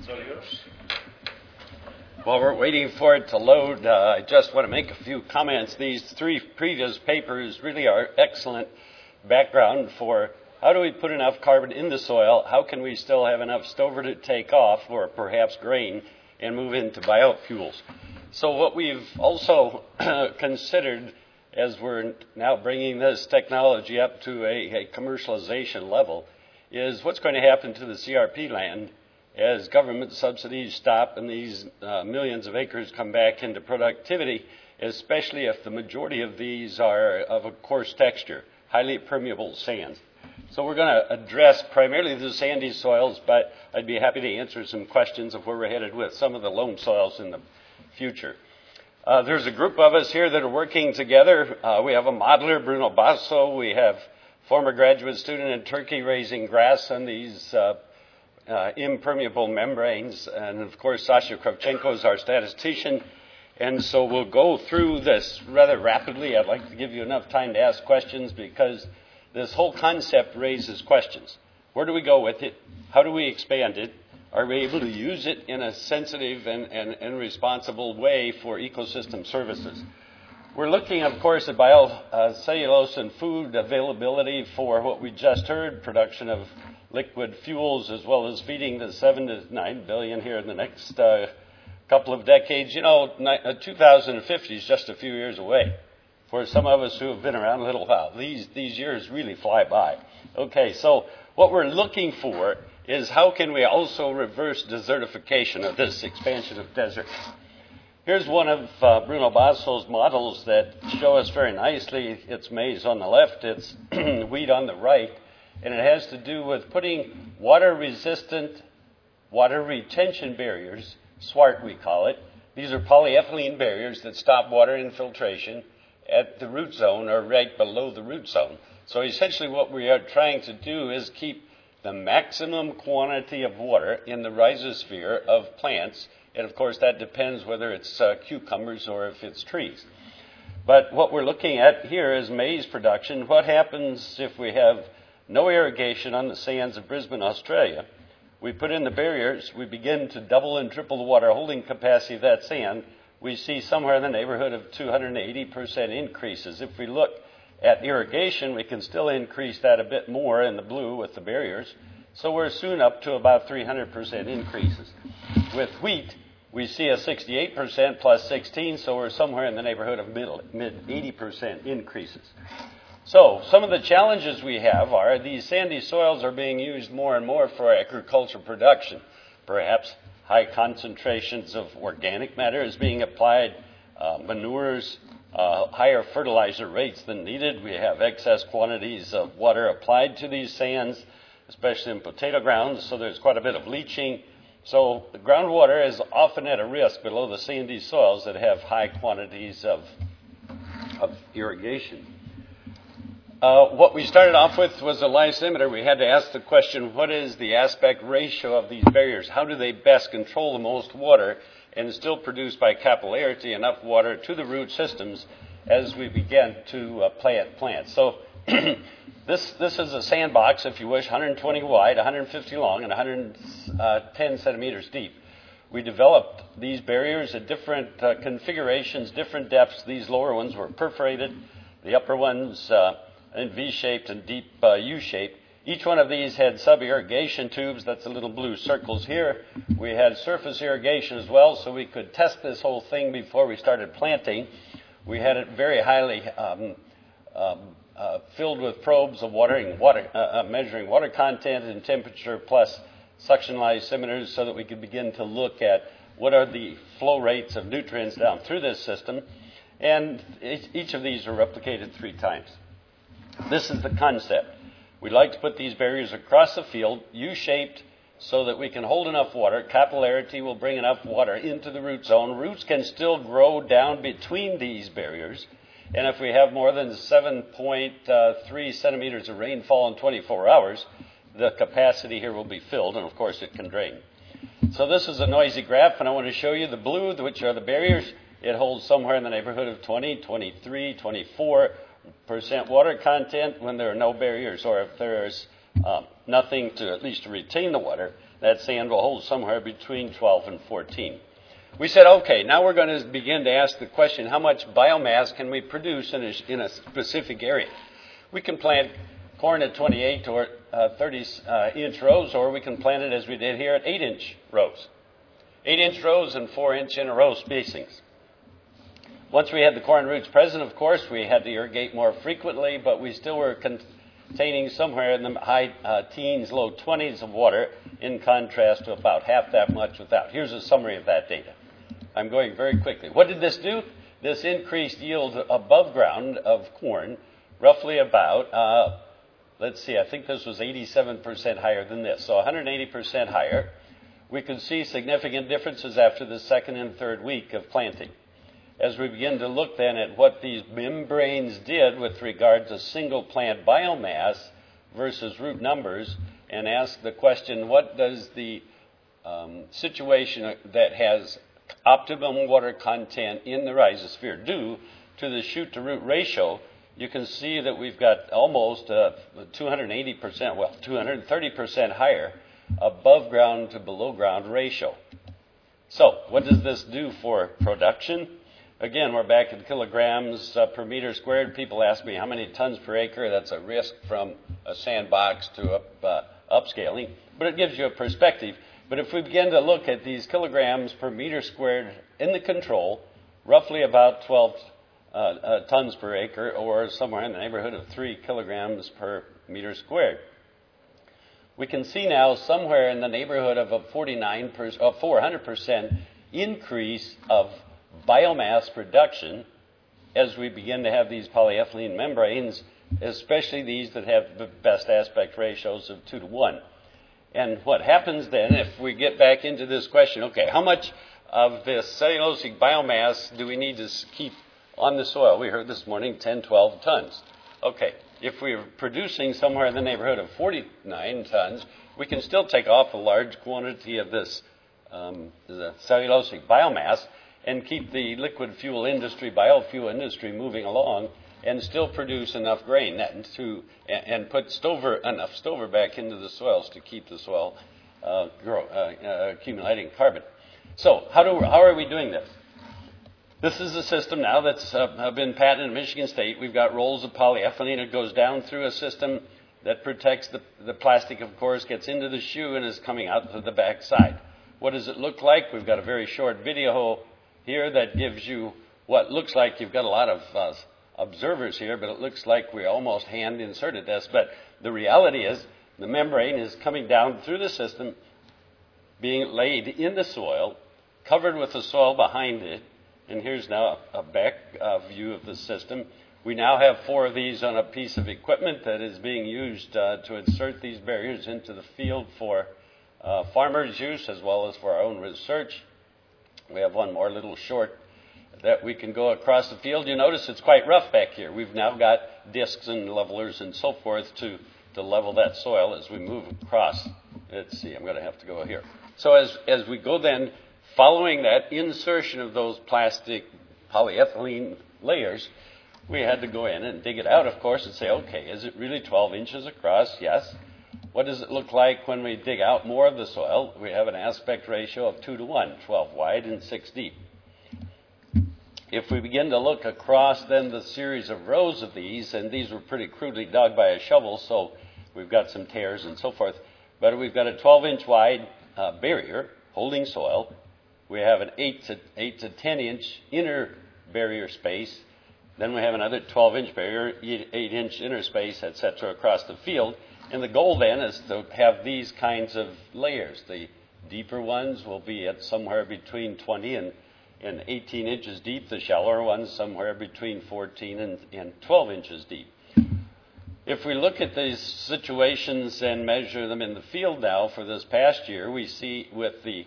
While we're waiting for it to load, I just want to make a few comments. These three previous papers really are excellent background for how do we put enough carbon in the soil, how can we still have enough stover to take off, or perhaps grain, and move into biofuels. So what we've also considered as we're now bringing this technology up to a commercialization level is what's going to happen to the CRP land as government subsidies stop and these millions of acres come back into productivity, especially if the majority of these are of a coarse texture, highly permeable sands. So we're going to address primarily the sandy soils, but I'd be happy to answer some questions of where we're headed with some of the loam soils in the future. There's a group of us here that are working together. We have a modeler, Bruno Basso. We have former graduate student in Turkey raising grass on these impermeable membranes. And, of course, Sasha Kravchenko is our statistician. And so we'll go through this rather rapidly. I'd like to give you enough time to ask questions because this whole concept raises questions. Where do we go with it? How do we expand it? Are we able to use it in a sensitive and responsible way for ecosystem services? We're looking, of course, at biocellulose and food availability for what we just heard, production of liquid fuels, as well as feeding the 7 to 9 billion here in the next couple of decades. 2050 is just a few years away. For some of us who have been around a little while, these years really fly by. Okay, so what we're looking for is how can we also reverse desertification of this expansion of desert. Here's one of Bruno Basso's models that show us very nicely. It's maize on the left, it's wheat on the right, and it has to do with putting water-resistant, water retention barriers, SWART we call it. These are polyethylene barriers that stop water infiltration at the root zone or right below the root zone. So essentially what we are trying to do is keep the maximum quantity of water in the rhizosphere of plants. And, of course, that depends whether it's cucumbers or if it's trees. But what we're looking at here is maize production. What happens if we have no irrigation on the sands of Brisbane, Australia? We put in the barriers. We begin to double and triple the water holding capacity of that sand. We see somewhere in the neighborhood of 280% increases. If we look at irrigation, we can still increase that a bit more in the blue with the barriers. So we're soon up to about 300% increases. With wheat, we see a 68% plus 16, so we're somewhere in the neighborhood of mid 80% increases. So some of the challenges we have are these sandy soils are being used more and more for agriculture production. Perhaps high concentrations of organic matter is being applied, manures, higher fertilizer rates than needed. We have excess quantities of water applied to these sands, especially in potato grounds, so there's quite a bit of leaching. So the groundwater is often at a risk below the sandy soils that have high quantities of irrigation. What we started off with was a lysimeter. We had to ask the question, what is the aspect ratio of these barriers? How do they best control the most water and still produce by capillarity enough water to the root systems as we begin to plant plants? So this is a sandbox, if you wish, 120 wide, 150 long, and 110 centimeters deep. We developed these barriers at different configurations, different depths. These lower ones were perforated, the upper ones in V-shaped and deep U-shaped. Each one of these had sub-irrigation tubes. That's the little blue circles here. We had surface irrigation as well, so we could test this whole thing before we started planting. We had it very highly filled with probes of measuring water content and temperature plus suction lysimeters so that we could begin to look at what are the flow rates of nutrients down through this system. And each of these are replicated 3 times. This is the concept. We'd like to put these barriers across the field, U-shaped, so that we can hold enough water. Capillarity will bring enough water into the root zone. Roots can still grow down between these barriers. And if we have more than 7.3 centimeters of rainfall in 24 hours, the capacity here will be filled, and of course it can drain. So this is a noisy graph, and I want to show you the blue, which are the barriers. It holds somewhere in the neighborhood of 20, 23, 24% water content when there are no barriers, or if there's nothing to at least to retain the water, that sand will hold somewhere between 12 and 14. We said, okay, now we're going to begin to ask the question, how much biomass can we produce in a specific area? We can plant corn at 28 or 30-inch rows, or we can plant it as we did here at 8-inch rows. 8-inch rows and 4-inch in a row spacings. Once we had the corn roots present, of course, we had to irrigate more frequently, but we still were containing somewhere in the high teens, low 20s of water, in contrast to about half that much without. Here's a summary of that data. I'm going very quickly. What did this do? This increased yield above ground of corn, roughly about, let's see, I think this was 87% higher than this, so 180% higher. We could see significant differences after the second and third week of planting. As we begin to look then at what these membranes did with regard to single plant biomass versus root numbers, and ask the question, what does the situation that has optimum water content in the rhizosphere do to the shoot-to-root ratio? You can see that we've got almost 280%, well, 230% higher above ground to below ground ratio. So, what does this do for production? Again, we're back in kilograms per meter squared. People ask me how many tons per acre. That's a risk from a sandbox to upscaling, but it gives you a perspective. But if we begin to look at these kilograms per meter squared in the control, roughly about 12 tons per acre, or somewhere in the neighborhood of 3 kilograms per meter squared. We can see now somewhere in the neighborhood of a 400% increase of biomass production as we begin to have these polyethylene membranes, especially these that have the best aspect ratios of 2 to 1. And what happens then, if we get back into this question, okay, how much of this cellulosic biomass do we need to keep on the soil? We heard this morning 10, 12 tons. Okay, if we're producing somewhere in the neighborhood of 49 tons, we can still take off a large quantity of this the cellulosic biomass and keep the liquid fuel industry, biofuel industry moving along, and still produce enough grain and put enough stover back into the soils to keep the soil accumulating carbon. So how are we doing this? This is a system now that's been patented in Michigan State. We've got rolls of polyethylene. It goes down through a system that protects the plastic, of course, gets into the shoe and is coming out to the back side. What does it look like? We've got a very short video here that gives you what looks like you've got a lot of observers here, but it looks like we almost hand inserted this. But the reality is the membrane is coming down through the system, being laid in the soil, covered with the soil behind it. And here's now a back view of the system. We now have 4 of these on a piece of equipment that is being used to insert these barriers into the field for farmers' use as well as for our own research. We have one more little short that we can go across the field. You notice it's quite rough back here. We've now got discs and levelers and so forth to level that soil as we move across. Let's see, I'm going to have to go here. So as we go then, following that insertion of those plastic polyethylene layers, we had to go in and dig it out, of course, and say, okay, is it really 12 inches across? Yes. What does it look like when we dig out more of the soil? We have an aspect ratio of 2 to 1, 12 wide and 6 deep. If we begin to look across then the series of rows of these, and these were pretty crudely dug by a shovel, so we've got some tears and so forth, but we've got a 12-inch wide barrier holding soil. We have an 8 to 10-inch inner barrier space. Then we have another 12-inch barrier, 8-inch inner space, etc. across the field. And the goal then is to have these kinds of layers. The deeper ones will be at somewhere between 20 and 18 inches deep. The shallower ones somewhere between 14 and 12 inches deep. If we look at these situations and measure them in the field now for this past year, we see with the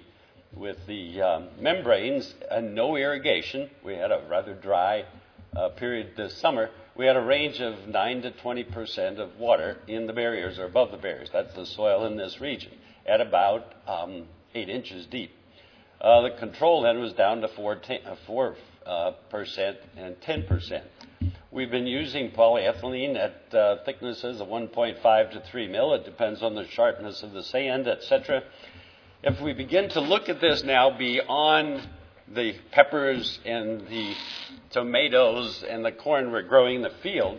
membranes and no irrigation. We had a rather dry period this summer. We had a range of 9 to 20% of water in the barriers or above the barriers. That's the soil in this region at about 8 inches deep. The control then was down to 4% and 10%. We've been using polyethylene at thicknesses of 1.5 to 3 mil. It depends on the sharpness of the sand, etc. If we begin to look at this now beyond the peppers and the tomatoes and the corn we're growing in the field,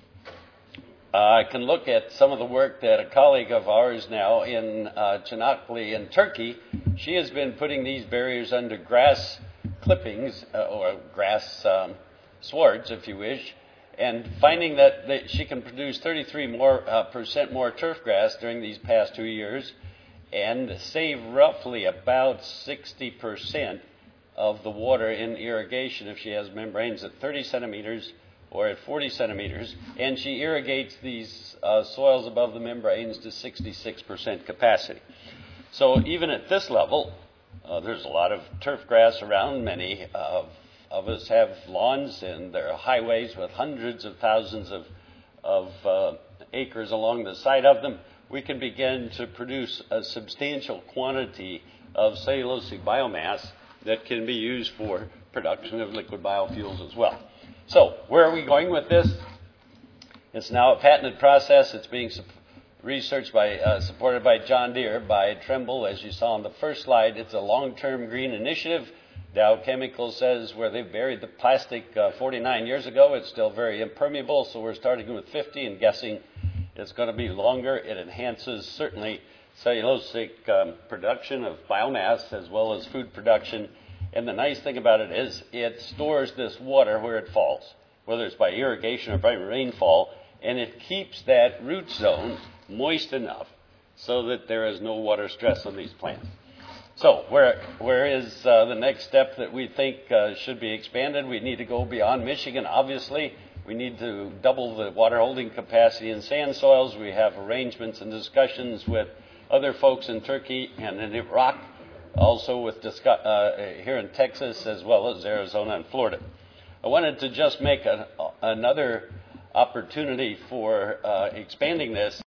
I can look at some of the work that a colleague of ours now in Çanakkale in Turkey, she has been putting these barriers under grass clippings or grass swords, if you wish, and finding that she can produce 33% more turf grass during these past 2 years and save roughly about 60% of the water in irrigation if she has membranes at 30 centimeters or at 40 centimeters, and she irrigates these soils above the membranes to 66% capacity. So even at this level, there's a lot of turf grass around. Many of us have lawns, and there are highways with hundreds of thousands of acres along the side of them. We can begin to produce a substantial quantity of cellulosic biomass that can be used for production of liquid biofuels as well. So, where are we going with this? It's now a patented process. It's being researched supported by John Deere, by Trimble, as you saw on the first slide. It's a long-term green initiative. Dow Chemical says where they buried the plastic 49 years ago, it's still very impermeable, so we're starting with 50 and guessing it's going to be longer. It enhances, certainly, cellulosic production of biomass as well as food production. And the nice thing about it is it stores this water where it falls, whether it's by irrigation or by rainfall, and it keeps that root zone moist enough so that there is no water stress on these plants. So where is the next step that we think should be expanded? We need to go beyond Michigan, obviously. We need to double the water holding capacity in sand soils. We have arrangements and discussions with other folks in Turkey and in Iraq, also with here in Texas as well as Arizona and Florida. I wanted to just make another opportunity for expanding this.